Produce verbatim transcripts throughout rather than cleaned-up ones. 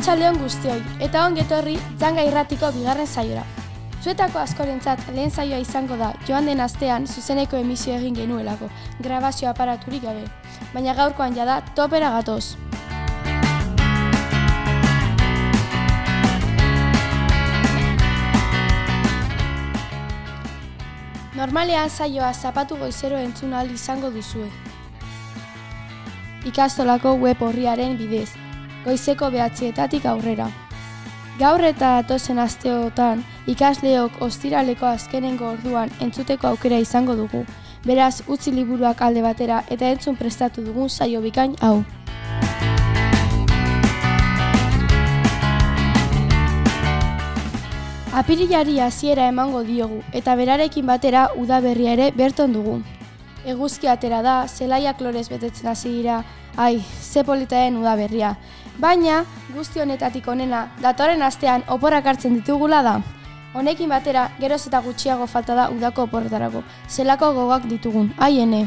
Arratsaldeon guztioi, eta ongi etorri Janga Irratiko bigarren saiora. Zuetako askorentzat lehen saioa izango da joan den astean zuzeneko emisio egin genuelako, grabazio aparaturik gabe. Baina gaurkoan jada topera gatoz. Normalean saioa zapatu goizero entzun ahal izango duzue. Ikastolako web orriaren bidez, goizeko behatzietatik aurrera. Gaur eta datozen asteotan ikasleok ostiraleko azkenengo orduan entzuteko aukera izango dugu. Beraz, utzi liburuak alde batera eta entzun prestatu dugun saio bikain hau. Apirilari hasiera emango diogu eta berarekin batera udaberria ere berton dugu. Eguzki atera da, zelaiak lorez betetzen hasi dira, ai, ze politaen udaberria. Baina, guzti honetatik onena, datorren astean oporrak hartzen ditugula da. Honekin batera, geroz eta gutxiago falta da udako oporretarako, zelako gogak ditugun, ai ene.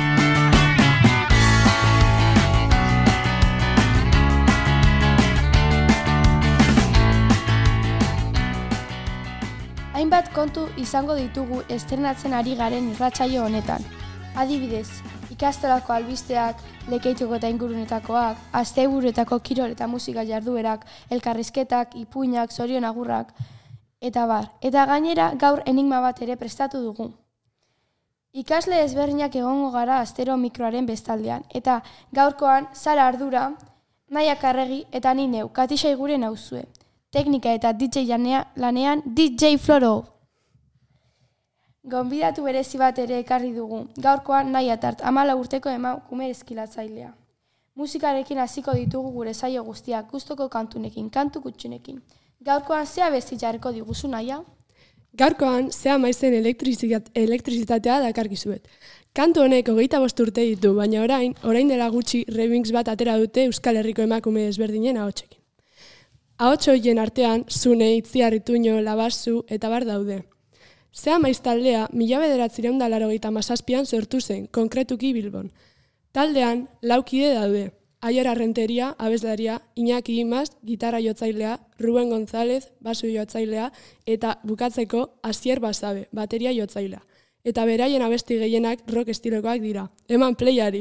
Hainbat kontu izango ditugu estrenatzen ari garen irratsaio honetan. Adibidez, ikastolako albisteak, lekeituko eta ingurunetakoak, asteburuetako kirol eta musika jarduerak, elkarrizketak, ipuinak, zorion agurrak, eta bar. Eta gainera gaur enigma bat ere prestatu dugu. Ikasle ezberdinak egongo gara astero mikroaren bestaldean, eta gaurkoan Sara Ardura, Naia Karregi eta ni neu, Katixai gure nauzue. Teknika eta D J lanean D J Floro. Gonbidatu berezi bat ere ekarri dugu, gaurkoan Naia Tart, hamala urteko emakume eskilatzailea. Musikarekin hasiko ditugu gure saio guztiak, gustoko kantunekin, kantu kutxunekin. Gaurkoan zea besti jarriko diguzu, Naia? Gaurkoan zea maizen elektrizitatea dakarkizuet. Kantu honek hogeita bost urte ditu, baina orain, orain dela gutxi remix bat atera dute Euskal Herriko emakume ezberdinen ahotsekin. Ahots horien artean, Zune, Itziar, Ituño, Labazu eta bar daude. Zea maiz taldea, mila bederatziehun eta laurogeita hamazazpian sortu zen, konkretuki Bilbon. Taldean, laukide daude. Aior Arrenteria, abeslaria, Iñaki Imaz, gitarra jotzailea, Ruben González, basu jotzailea, eta bukatzeko Asier Basabe, bateria jotzailea. Eta beraien abesti gehienak rock estilokoak dira. Eman playari!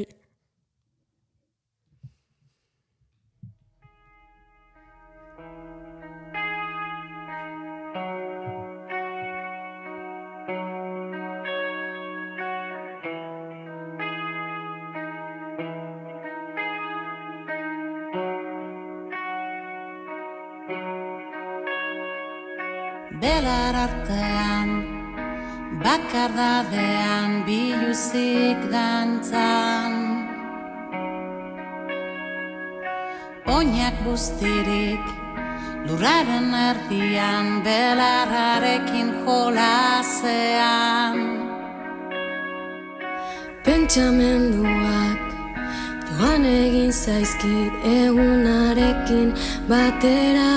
Belar artean, bakardadean biluzik dantzan. Oinak bustirik, lurraren erdian, belarrarekin jolasean. Pentsamenduak doan egin zaizkit egunarekin batera.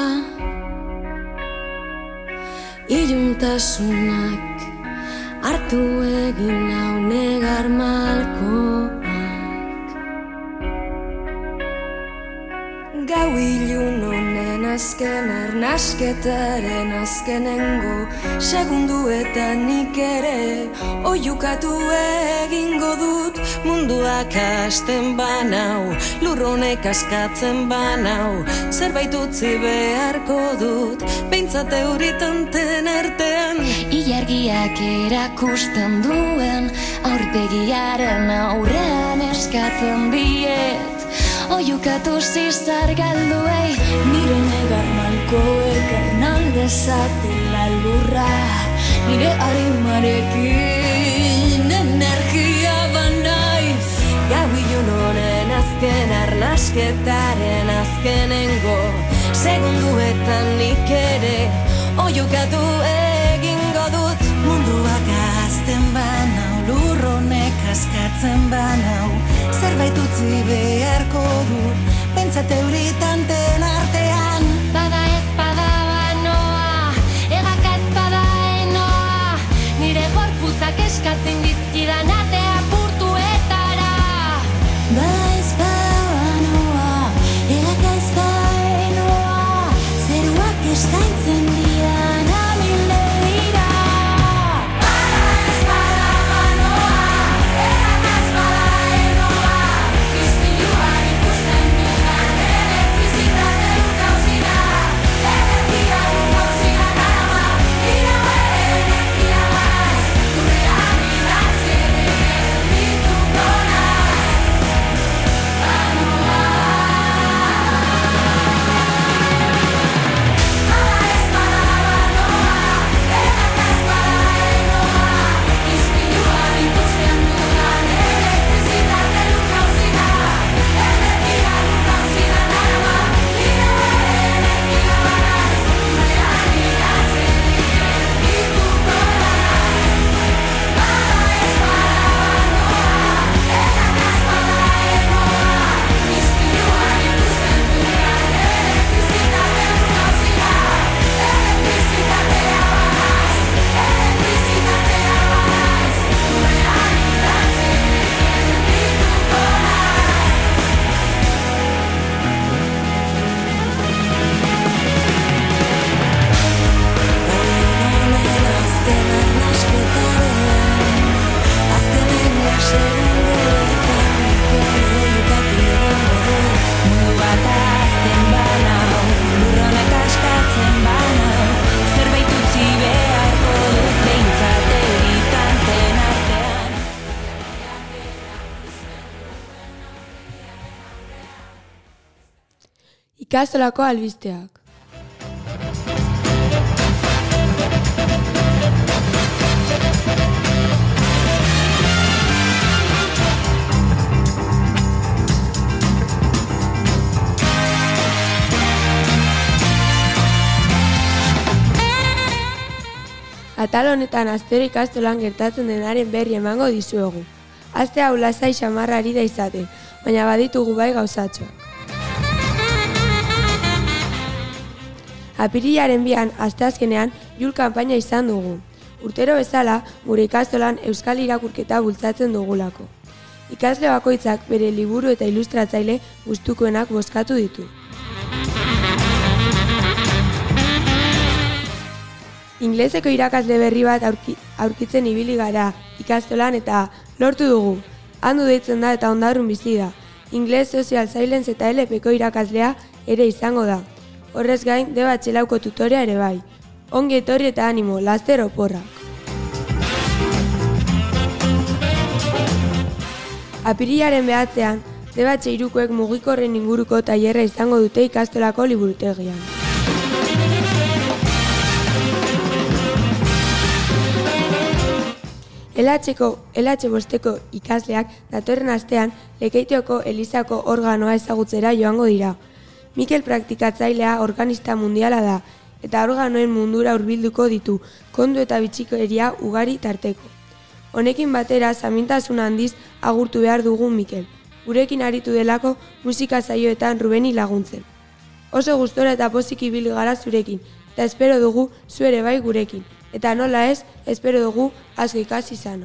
Iluntasunak hartu egin hau negar malkoak. Gau ilun honen azken arnasketaren azkenengo segunduetan nik ere oiukatu egingo dut. Munduak hasten banau, lurronek askatzen banau, zerbait utzi beharko dut, behintzat euritanten artean. Ilargiak erakusten duen, aurpegiaren aurrean eskatzen diet, oiukatu zizar galduei, nire negar malkoek ernaldezatela lurra, nire arimarekin energia banaiz. Gau ilun honen azken arnasketaren azkenengo segunduetan nik ere oiukatu egingo dut. Munduak azten banau, lurronek askatzen banau, zerbait utzi beharko dut, pentsat euritanten artean. Bada ez bada banoa, egaka ez bada enoa, nire gorputzak eskatzen dizkidan atea purtuetara. Bada ez bada banoa, egaka ez bada enoa, eskaintzen didan amildeira. Bada ez bada banoa, erakaz bada enoa, izpiluan ikusten dudan elektrizitate lukauzira, energia lukauzira darama, iraue energia banaz, gurrean idatzi ere geldituko naz. Banoa. Bada ez bada banoa, erakaz bada enoa, izpiluan ikusten dudan elektrizitate lukauzira, energia lukauzira darama, iraue energia banaz, gurrean idatzi ere geldituko naz. Bada ez bada banoa, erakaz bada enoa, izpiluan ikusten dudan elektrizitate lukauzira, elektrizitatea banaz, elektrizitatea banaz, gurrean idatzi ere geldituko naz. Honen azken arnasketaren azkenengo segundoetan ikero jokatu egongo du. Mundu bat azten banau, lurronek askatzen banau, zerbait utzi beharko dut behintzat euritanten artean. Ikastolako albisteak. Atal honetan astero ikastolan gertatzen denaren berri emango dizuegu. Aste hau lasai xamarra ari da izaten, baina baditugu bai gauzatxoak. Apirilaren bian, asteazkenean, jul kanpaina izan dugu. Urtero bezala, gure ikastolan euskal irakurketa bultzatzen dugulako. Ikasle bakoitzak bere liburu eta ilustratzaile gustukoenak bozkatu ditu. Ingleseko irakasle berri bat aurki, aurkitzen ibili gara ikastolan eta lortu dugu. Handu deitzen da eta Ondarrun bizi da. Ingles Social Science eta L Pko irakaslea ere izango da. Horrez gain, Deba Txelauko tutorea ere bai. Ongi etorri eta animo, laster oporrak. Apirilaren behatzean, Deba Txeirukoek mugikorren inguruko tailerra izango dute ikastolako liburutegian. L H bosteko ikasleak datorren astean Lekeitioko Elizako organoa ezagutzera joango dira. Mikel praktikatzailea organista mundiala da, eta organoen mundura hurbilduko ditu, kondu eta bitxikeria ugari tarteko. Honekin batera, zamintasun handiz agurtu behar dugu Mikel. Gurekin aritu delako musika saioetan Rubeni laguntzen. Oso gustora eta pozik ibili gara zurekin, eta espero dugu zu ere bai gurekin. Eta nola ez, espero dugu asko ikasi izana.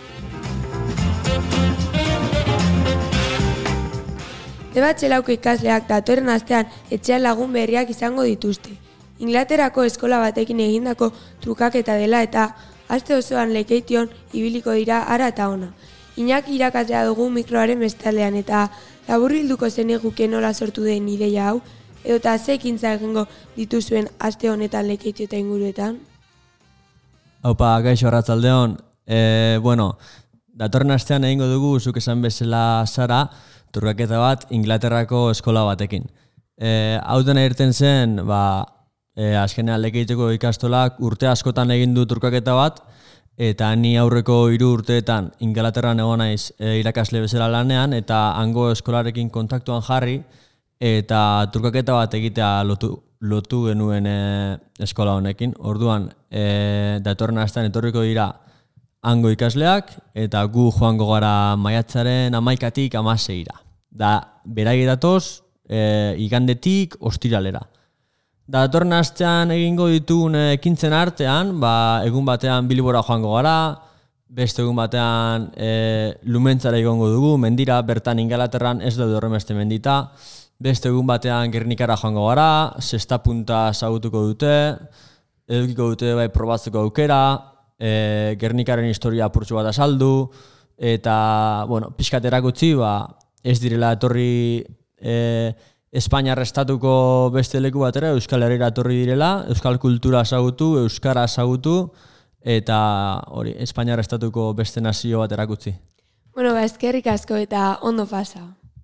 Deba Txelauko ikasleak datorren astean etxean lagun berriak izango dituzte. Inglaterrako eskola batekin egindako trukaketa dela eta aste osoan Lekeition ibiliko dira ara eta ona. Iñaki irakaslea dugu mikroaren bestaldean eta laburbilduko zeniguke nola sortu den ideia hau, edota ze ekintza egingo dituzuen aste honetan Lekeitio eta inguruetan. Haupa, gaixo arratzaldeon. E, bueno, datorren astean egingo dugu, zuk esan bezala Sara, trukaketa bat Inglaterrako eskola batekin. E, hau dena irten zen, ba, e, azkenean Lekeitioko ikastolak urte askotan egin du trukaketa bat, eta ni aurreko hiru urteetan Inglaterran egon naiz e, irakasle bezala lanean, eta hango eskolarekin kontaktuan jarri, eta trukaketa bat egitea lotu, lotu genuen e, eskola honekin. Orduan, e, datorren astean etorriko dira hango ikasleak, eta gu joango gara maiatzaren hamaikatik hamaseira. Da, beraiek datoz, e, igandetik ostiralera. Da, datorren astean egingo ditugun ekintzen artean, ba, egun batean Bilbora joango gara, beste egun batean e, Lumentzara igongo dugu, mendira, bertan Ingalaterran ez daude horremeste mendita, beste egun batean Gernikara joango gara, sexta punta ezagutuko dute, edukiko dute bai probatzeko aukera, e, Gernikaren historia apurtxo bat azaldu, eta, bueno, pixkat erakutsi, ba, ez direla etorri e, Espainiar estatuko beste leku batera, Euskal Herrira etorri direla, Euskal kultura ezagutu, Euskara ezagutu, eta hori, Espainiar estatuko beste nazio bat erakutsi. Bueno, ba, eskerrik asko eta ondo pasa.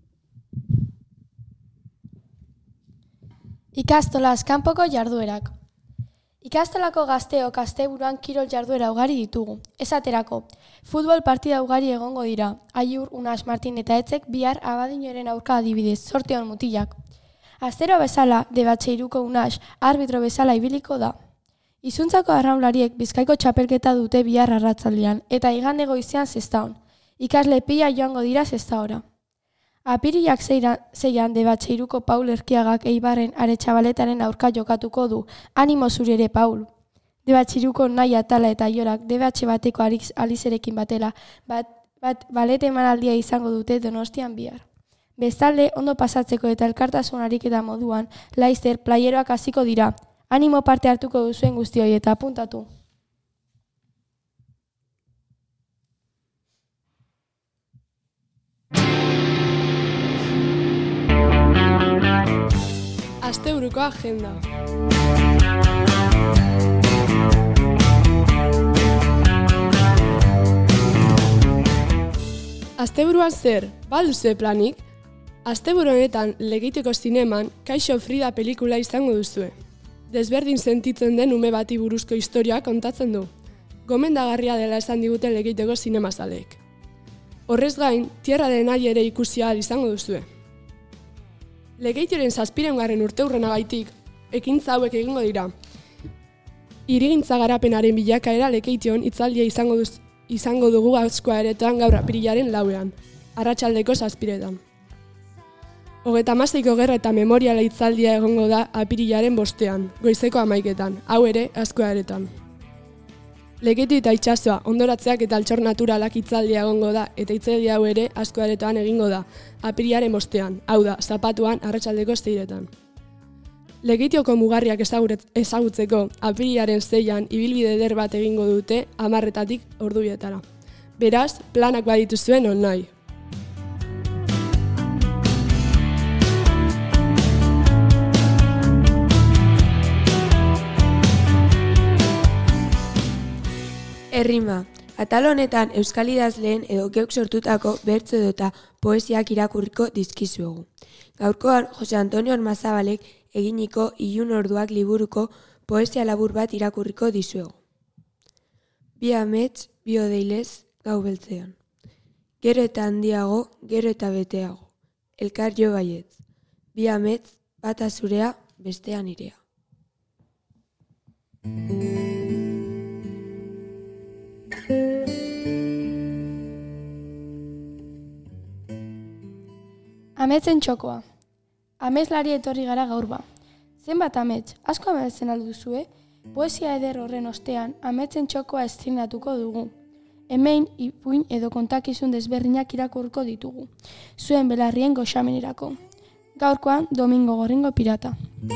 Ikastolaz kanpoko jarduerak. Ikastolako gazteok asteburuan kirol jarduera ugari ditugu. Esaterako, futbol partida ugari egongo dira. Aiur, Unas, Martin eta Etzek bihar Abadiñoren aurka adibidez, sorte hon mutilak. Astero bezala, Debatxeiruko Unas, arbitro bezala ibiliko da. Izuntzako arraunlariek Bizkaiko txapelketa dute bihar arratzaldean, eta igande goizean zestaon. Ikasle pila joango dira zestaora. Apirilak zeian Debatxeiruko Paul Erkiagak Eibarren Aretxabaletaren aurka jokatuko du. Animo zuri ere, Paul. Debatxeiruko nahi atala eta jorak Debatxe bateko alizerekin batela, bat, bat balete emanaldia izango dute Donostian bihar. Bestalde, ondo pasatzeko eta elkartasun ariketa moduan, Laizter playeroak hasiko dira. Animo parte hartuko duzuen guztioi eta apuntatu. Asteburuko agenda. Asteburuan zer, balduze planik? Asteburu honetan Lekeitioko zineman Kaixo Frida pelikula izango duzue. Desberdin sentitzen den ume bati buruzko historia kontatzen du. Gomendagarria dela esan digute Lekeitioko zinemazaleek. Horrez gain, Tierra de Nadie ere ikusi ahal izango duzue. Lekeitioren zazpirengarren urteurrenagaitik ekintza hauek egingo dira. Hirigintza garapenaren bilakaera Lekeition hitzaldia izango, duz, izango dugu Azkoa Aretoan gaur apirilaren lauean, arratsaldeko zazpiretan. Hogeta hamaseiko gerra eta memoriala hitzaldia egongo da apirilaren bostean, goizeko hamaiketan, hau ere Azkoa Aretoan. Lekeitu eta itsasoa, ondoratzeak eta altxor naturalak hitzaldia egongo da, eta hitzaldia hau ere Azkoa Aretoan egingo da, apirilaren bostean, hau da, zapatuan arratsaldeko zeiretan. Lekeitioko mugarriak ezagutzeko apirilaren zeian ibilbide eder bat egingo dute hamarretatik ordubietara. Beraz, planak badituzuen on nahi. Errima, atal honetan euskal idazleen edo geuk sortutako bertso edota poesiak irakurriko dizkizuegu. Gaurkoan Jose Antonio Ormazabalek eginiko Ilun orduak liburuko poesia labur bat irakurriko dizuegu. Bi amets, bi odeilez, gau beltzean. Gero eta handiago, gero eta beteago. Elkar jo baietz. Bi amets, bata zurea, bestean irea. Ametzen txokoa. Amezlari etorri gara gaur ba. Zenbat amets, asko ametzen alduzue, poesia eder horren ostean ametzen txokoa estrenatuko dugu. Hemen ipuin edo kontakizun desberdinak irakurriko ditugu. Zuen belarrien goxamenerako. Gaurkoan Domingo Gorringo Pirata.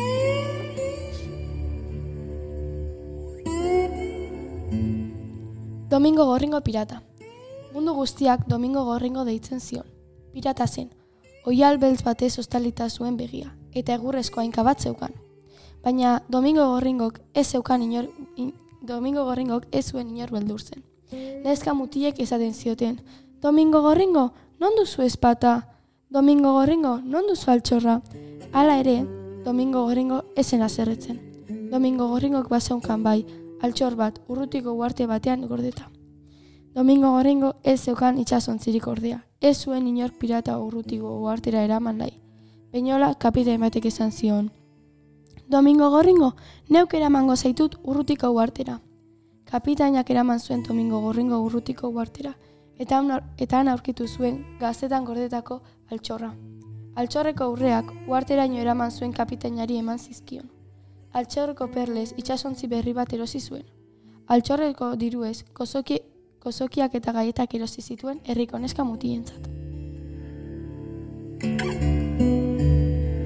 Domingo Gorringo Pirata. Mundu guztiak Domingo Gorringo deitzen zion. Pirata zen. Oial beltz batez ostalita zuen begia, eta egurrezko hainka bat zeukan. Baina Domingo Gorringok ez zeukan inor, in, Domingo Gorringok ez zuen inor beldur zen. Neska mutilek esaten zioten, Domingo Gorringo, non duzu ezpata? Domingo Gorringo, non duzu altxorra? Hala ere, Domingo Gorringo esen azerretzen. Domingo Gorringok bazeunkan bai, altxor bat, urrutiko uarte batean gordeta. Domingo Gorringo ez zeukan itxasontzirik ordea. Ez zuen inork pirata urrutiko uartera eraman nahi. Beinola kapitain batek esan zion. Domingo Gorringo, neuk eramango zaitut urrutiko uartera. Kapitainak eraman zuen Domingo Gorringo urrutiko uartera, eta han aurkitu zuen gaztetan gordetako altxorra. Altxorreko urreak uarteraino eraman zuen kapitainari eman zizkion. Altxorreko perlez itxasontzi berri bat erosi zuen. Altxorreko diruez gozoki Gozokiak eta gaietak erosi zituen herriko neska mutientzat.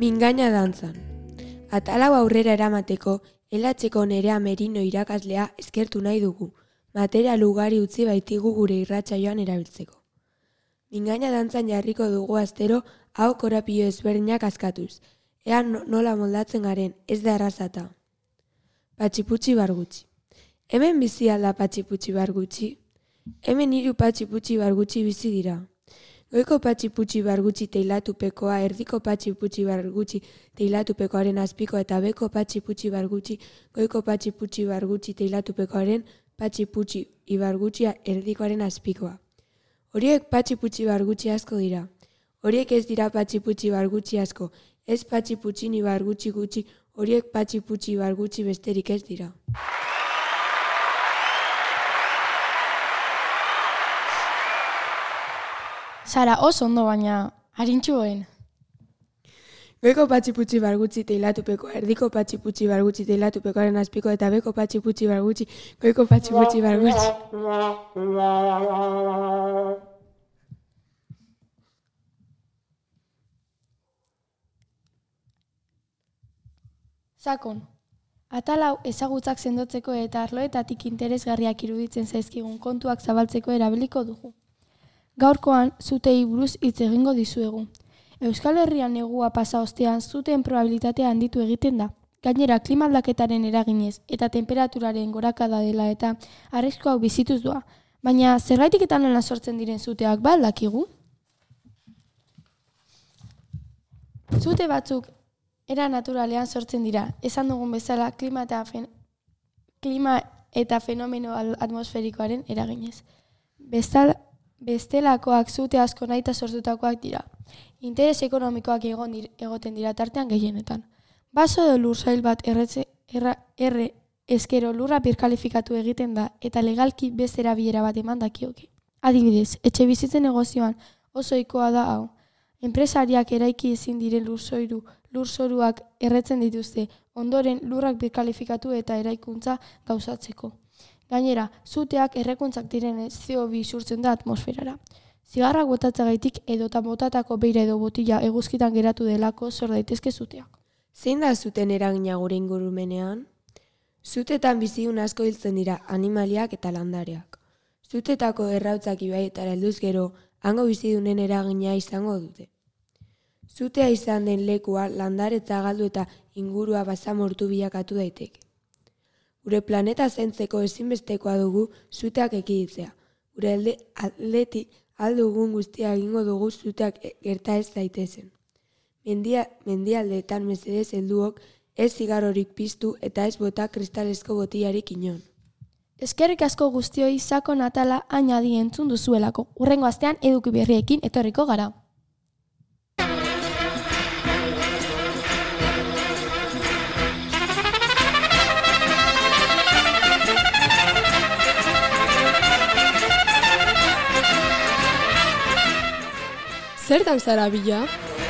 Mingaina dantzan. Atalau aurrera eramateko, Elatxeko Nerea Merino irakaslea eskertu nahi dugu, material ugari utzi baitigu gure irratsaioan erabiltzeko. Mingaina dantzan jarriko dugu astero hau korapio ezberdinak askatuz, ea nola moldatzen garen, ez da errazata. Patxiputxi bargutxi. Hemen bizi alda patxiputxi bargutxi? Hemen hiru patxiputxi bargutxi bizi dira. Goiko patxiputxi bargutxi teilatupekoa, erdiko patxiputxi bargutxi teilatupekoaren azpiko eta beko patxiputxi bargutxi, goiko patxiputxi bargutxi teilatupekoaren patxiputxi ibargutxi erdikoaren azpikoa. Horiek patxiputxi bargutxi asko dira. Horiek ez dira patxiputxi bargutxi asko, ez patxiputxi ni bargutxi gutxi, horiek patxiputxi bargutxi besterik ez dira. Sara, oso ondo baina, harintxuen. Goiko patxiputxi bargutxi teilatupeko, erdiko patxiputxi bargutxi teilatupekoaren azpiko eta beko patxiputxi bargutxi, goiko patxiputxi bargutxi. Sakon, atal hau ezagutzak sendotzeko eta arloetatik interesgarriak iruditzen zaizkigun kontuak zabaltzeko erabiliko dugu. Gaurkoan, zutei buruz hitz egingo dizuegu. Euskal Herrian negua pasa ostean zuteen probabilitatea handitu egiten da. Gainera, klima aldaketaren eraginez eta temperaturaren gorakada dela eta arrisku hau bizituz doa. Baina, zergaitik eta nola sortzen diren zuteak ba dakigu? Zute batzuk era naturalean sortzen dira. Esan dugun bezala, klima eta, fen... klima eta fenomeno atmosferikoaren eraginez. Bestal... Bestelakoak zute asko nahita sortutakoak dira. Interes ekonomikoak egon dir, egoten dira tartean gehienetan. Baso edo lursail bat erretze, erra, erre eskero lurra birkalifikatu egiten da eta legalki beste erabilera bat eman dakioke. Adibidez, etxe bizitzen negozioan oso ohikoa da hau. Enpresariak eraiki ezin diren lurzoiru, lurzoruak erretzen dituzte, ondoren lurrak birkalifikatu eta eraikuntza gauzatzeko. Gainera, zuteak errekuntzak direnez C O bi isurtzen da atmosferara. Zigarrak botatzagaitik edota botatako beira edo botila eguzkitan geratu delako sor daitezke zuteak. Zein da zuten eragina gure ingurumenean? Zutetan bizigun asko hiltzen dira animaliak eta landareak. Zutetako errautzak ibaietara helduz gero, hango bizidunen eragina izango dute. Zutea izan den lekua landaretza galdu eta ingurua basamortu bilakatu daiteke. Gure planeta zaintzeko ezinbestekoa dugu zuteak ekiditzea. Gure alde, aldetik aldugun guztia egingo dugu zuteak gerta ez daitezen. Mendia, mendialdeetan mesedez helduok ez zigarrorik piztu eta ez bota kristalezko botilarik inon. Eskerrik asko guztioi Sakon atala hain adi entzun duzuelako. Hurrengo astean eduki berriekin etorriko gara. Zertan zara bila?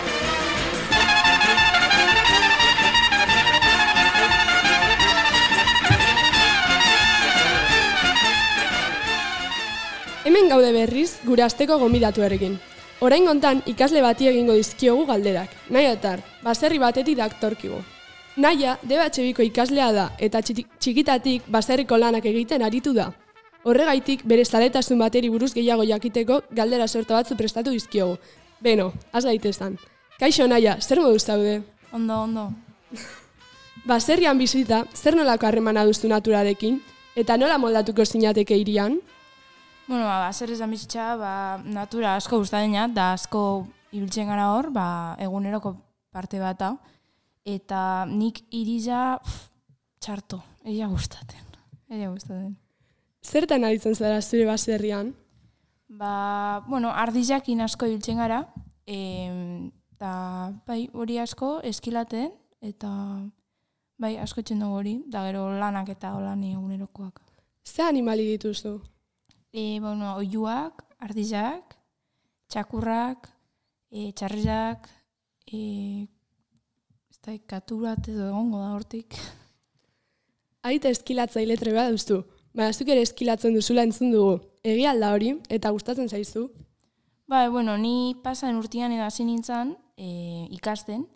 Hemen gaude berriz gure asteko gonbidatuarekin. Orain gontan ikasle bati egingo dizkiogu galderak. Naia Tar, baserri batetik daktorkigu. Naia D B H biko ikaslea da eta txikitatik baserriko lanak egiten aritu da. Horregaitik bere zaletasun bateri buruz gehiago jakiteko galdera sorta batzu prestatu dizkiogu. Beno, has gaitezan. Kaixo Naia, zer moduz zaude? Ondo, ondo. Baserrian bizita, zer nolako harremana duzu naturarekin? Eta nola moldatuko zinateke hirian? Bueno, ba, baserrizan bizitza, ba, natura asko gustatzen da asko ibiltzen gara hor, ba, eguneroko parte bat hau. Eta nik iriza txarto, egia gustatzen. Egia gustatzen. Zertan aritzen zara zure baserrian? Ba, bueno, ardizakin asko ibiltzen gara, eta bai, hori asko eskilaten, eta bai, asko etxen dugu hori, da gero lanak eta olani egunerokoak. Ze animali dituzu? E, bueno, oiuak, ardizak, txakurrak, e, txarrizak, e, ez da, katurat edo egongo da hortik. Aita eskilatzaile treba duztu, baina zuk ere eskilatzen duzula entzun dugu. Egia alda hori, eta gustatzen zaizu? Ba, bueno, ni pasan urtean edo hasi nintzen e, ikasten,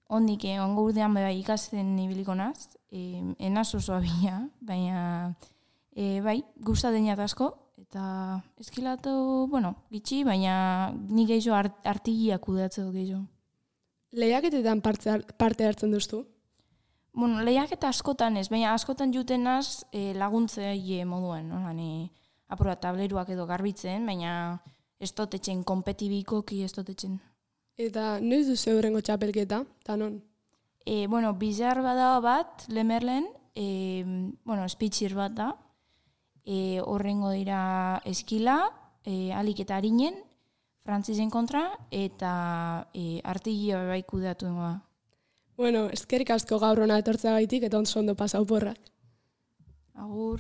ondik eh, ongo urtean bai ikasten ibiliko naz, e, enaz oso abila, baina e, bai, gustatzen jat asko, eta eskilatu, bueno, gitxi, baina ni gehiago art, artigiak kudeatze du gehiago. Lehiaketetan parte, parte hartzen duztu? Bueno, lehiaketa askotan ez, baina askotan jutenaz e, laguntzaile moduen, no? Hani, apura tableruak edo garbitzen, baina ez dotetxen, kompetibikoki ez dotetxen. Eta noiz duzu eurengo txapelketa, eta non? E, bueno, bizar bada bat, lemerlen, e, bueno, spitxir bat da, e, horrengo dira eskila, e, alik eta harinen, frantzizen kontra, eta e, artigia bai kudeatu dengoa. Bueno, eskerrik asko gaur hona etortzagaitik eta ondo ondo pasau porrak. Agur.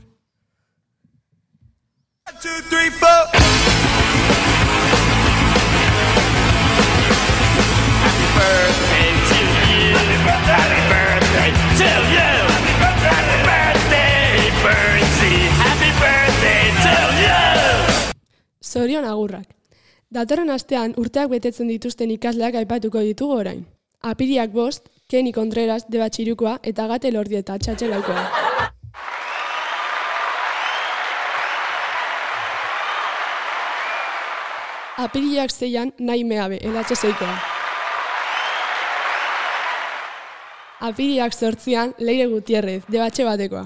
One, two, three, four. Happy birthday to you. Happy birthday to you. Happy birthday, Bernsey. Happy birthday to you. Zorion agurrak. Datorren astean urteak betetzen dituzten ikasleak aipatuko ditugu orain. Apiriak bost, Kenny Contreras, Deba Txirukoa eta Gate Lordieta Txatxelaukoa. Apiriak zeian nahi meabe, elatxe zeikoa. Apiriak zortzian Leire Gutierrez, Debatxe batekoa.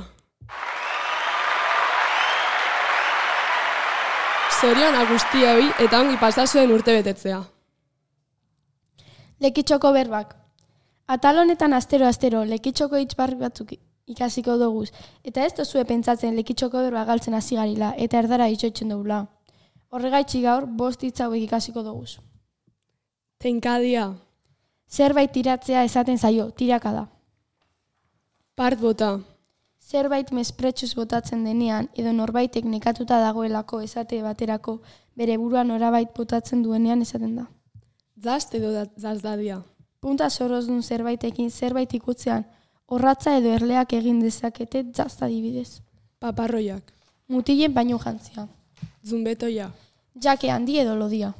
Zorion guztioi eta ongi pasazuen urte betetzea. Lekitxoko berbak. Atal honetan astero-astero lekitxoko hitz batzuk ikasiko doguz, eta ez dozue pentsatzen lekitxoko berba galtzen hasi garila eta erdara itxoitzen dugula. Horregaitxi gaur bost hitz hauek ikasiko doguz. Tenkadia. Zerbait tiratzea esaten zaio, tiraka da. Part bota. Zerbait mespretsuz botatzen denean edo norbaitek nekatuta dagoelako esate baterako bere buruan norabait botatzen duenean esaten da. Zast edo zazdadia. Punta sorozdun zerbaitekin zerbait ikutzean, orratza edo erleak egin dezakete zazta adibidez. Paparroiak. Mutilen baino jantzia. Zumbetoia. Jake handi edo lodia.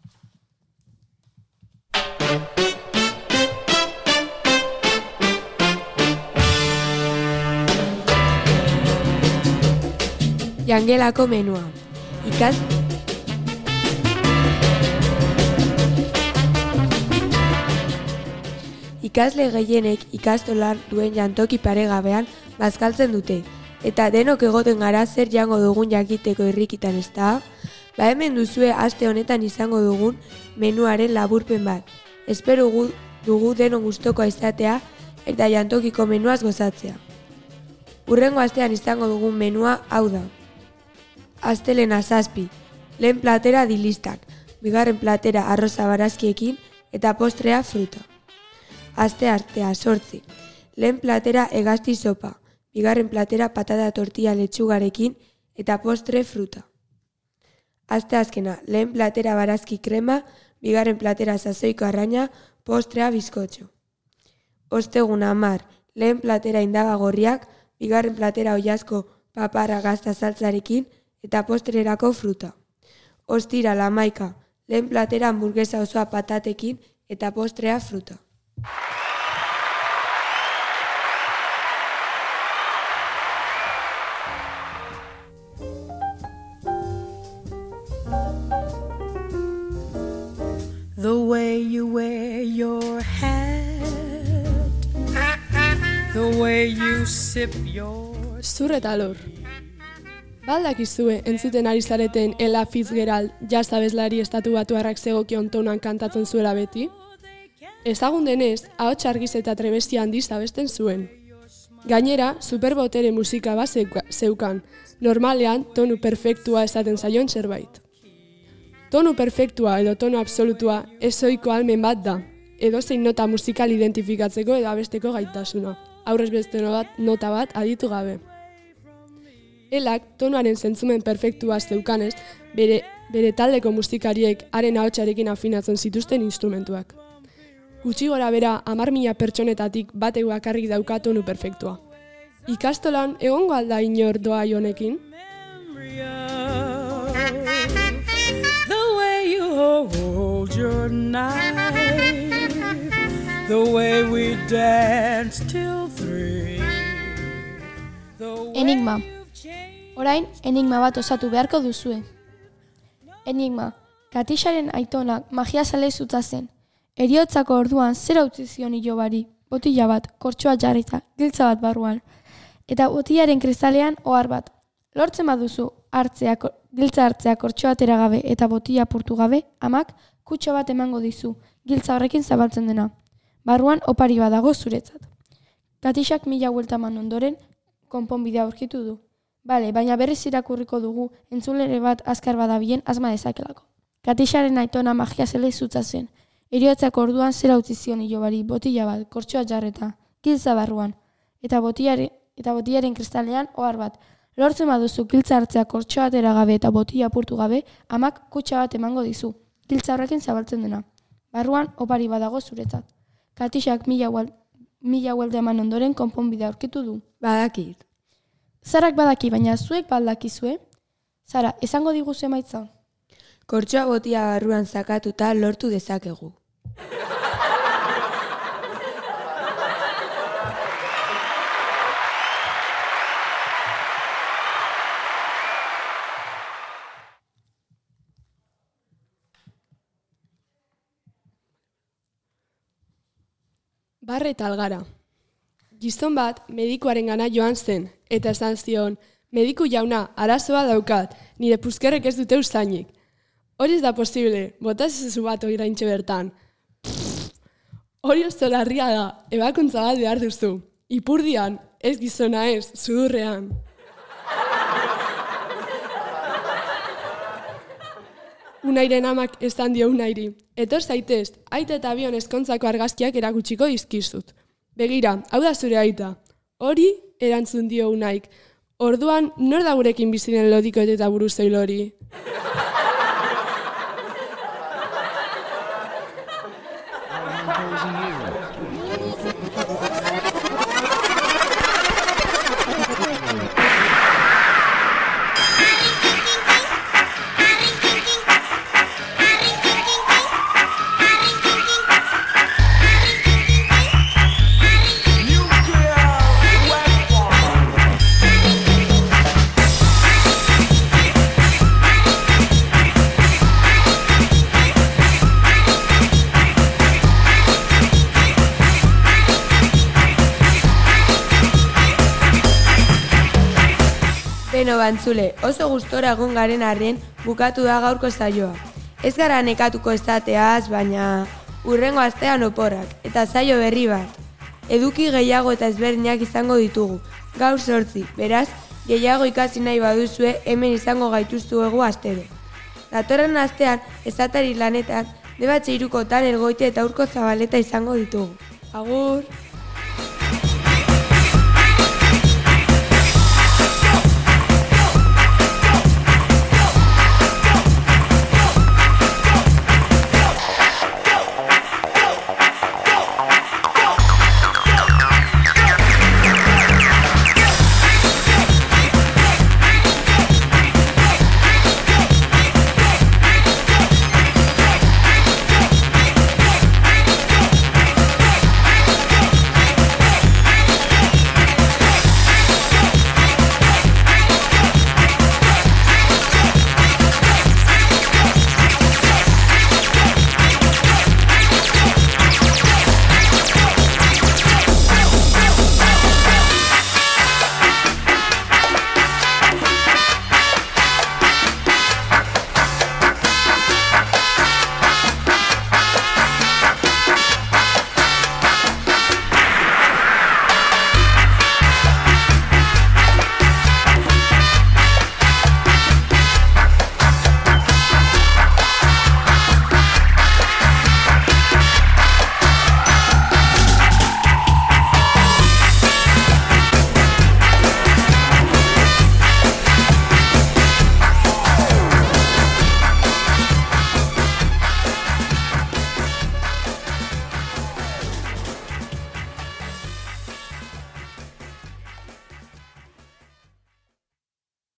Jangelako menua. Ikas... Ikasle gehienek ikastolar duen jantoki paregabean bazkaltzen dute, eta denok egoten gara zer jango dugun jakiteko irrikitan ez da, ba hemen duzue aste honetan izango dugun menuaren laburpen bat. Espero dugu denon gustokoa izatea eta jantokiko menuaz gozatzea. Urrengo astean izango dugun menua hau da. Astelena zazpi, lehen platera dilistak, bigarren platera arroza barazkiekin eta postrea fruta. Aste artea sortzi, lehen platera hegazti sopa, bigarren platera patata tortilla letxugarekin eta postre fruta. Aste azkena, lehen platera barazki krema, bigarren platera sasoiko arraina, postrea bizkotxo. Ostegun hamar, lehen platera indaba gorriak, bigarren platera oiazko paparra gazta saltzarekin eta postrerako fruta. Ostira hamaika, lehen platera hamburguesa osoa patatekin eta postrea fruta. The way you wear your hat, the way you sip your... Zur eta lor. Baldakizue entzuten ari zareten Ella Fitzgerald jazz abeslari estatu batuarrak zegokion tonan kantatzen zuela beti? Ezagun denez, ahots argiz eta trebestia handiz abesten zuen. Gainera, superbotere musika bat zeukan, normalean tonu perfektua esaten zaion zerbait. Tonu perfektua edo tonu absolutua ezoiko almen bat da, edozein nota musikal identifikatzeko edo abesteko gaitasuna, aurrez beste nota bat aditu gabe. Elak tonuaren zentzumen perfektua zeukanez, bere, bere taldeko musikariek haren ahotsarekin afinatzen zituzten instrumentuak. Gutxi gora bera hamar mila pertsonetatik batek bakarrik dauka tonu perfektua. Ikastolan egongo alda inor doa honekin? The way you hold your knife, the way we danced till three. Enigma. Orain, enigma bat osatu beharko duzue. Enigma. Katixaren aitonak magia zale zutza zen. Heriotzako orduan zera utzi zion ilobari, botila bat, kortxoa jarrita, giltza bat barruan. Eta botilaren kristalean ohar bat. Lortzen baduzu hartzea, giltza hartzea kortxoa atera gabe eta botila apurtu gabe, amak kutxo bat emango dizu, giltza horrekin zabaltzen dena. Barruan opari badago zuretzat. Katixak mila huelta eman ondoren, konponbidea aurkitu du. Bale, baina berriz irakurriko dugu entzulere bat azkar badabilen asma dezakelako. Katixaren aitona magia zele zutza zen. Heriotzako orduan zera utzi zion ilobari, botila bat, kortxoa jarreta, giltza barruan, eta botilaren, eta botilaren kristalean ohar bat. Lortzen baduzu giltza hartzea kortxoa atera gabe eta botila apurtu gabe, amak kutxa bat emango dizu, giltza horrekin zabaltzen dena. Barruan opari badago zuretzat. Katixak mila huelta eman ondoren konponbidea aurkitu du. Badakit. Zarak badaki, baina zuek baldakizue? Zara, esango diguzu emaitza? Kortxoa botia barruan zakatuta lortu dezakegu. Barre eta algara. Gizon bat medikuaren gana joan zen, eta esan zion, mediku jauna, arazoa daukat, nire puzkerrek ez dute ustainik. Hori ez da posible, bota zezu bat oiraintxe bertan. Hori oso larria da, ebakuntza bat behar duzu. Ipurdian, ez gizona ez, sudurrean. Unairen amak esan dio Unairi. Etor zaitez, aita eta bion ezkontzako argazkiak erakutsiko dizkizut. Begira, hau da zure aita. Hori erantzun dio Unaik. Orduan, nor da gurekin biziren lodiko eta buruzoil hori? Beno bantzule, oso gustora egon garen arren bukatu da gaurko saioa. Ez gara nekatuko ezateaz, baina urrengo astean oporrak, eta saio berri bat. Eduki gehiago eta ezberdinak izango ditugu, gaur sortzi, beraz, gehiago ikasi nahi baduzue hemen izango gaituztuegu astero. Datorren astean, ezatari lanetan, debatxe irukotan Elgoite eta Urko Zabaleta izango ditugu. Agur!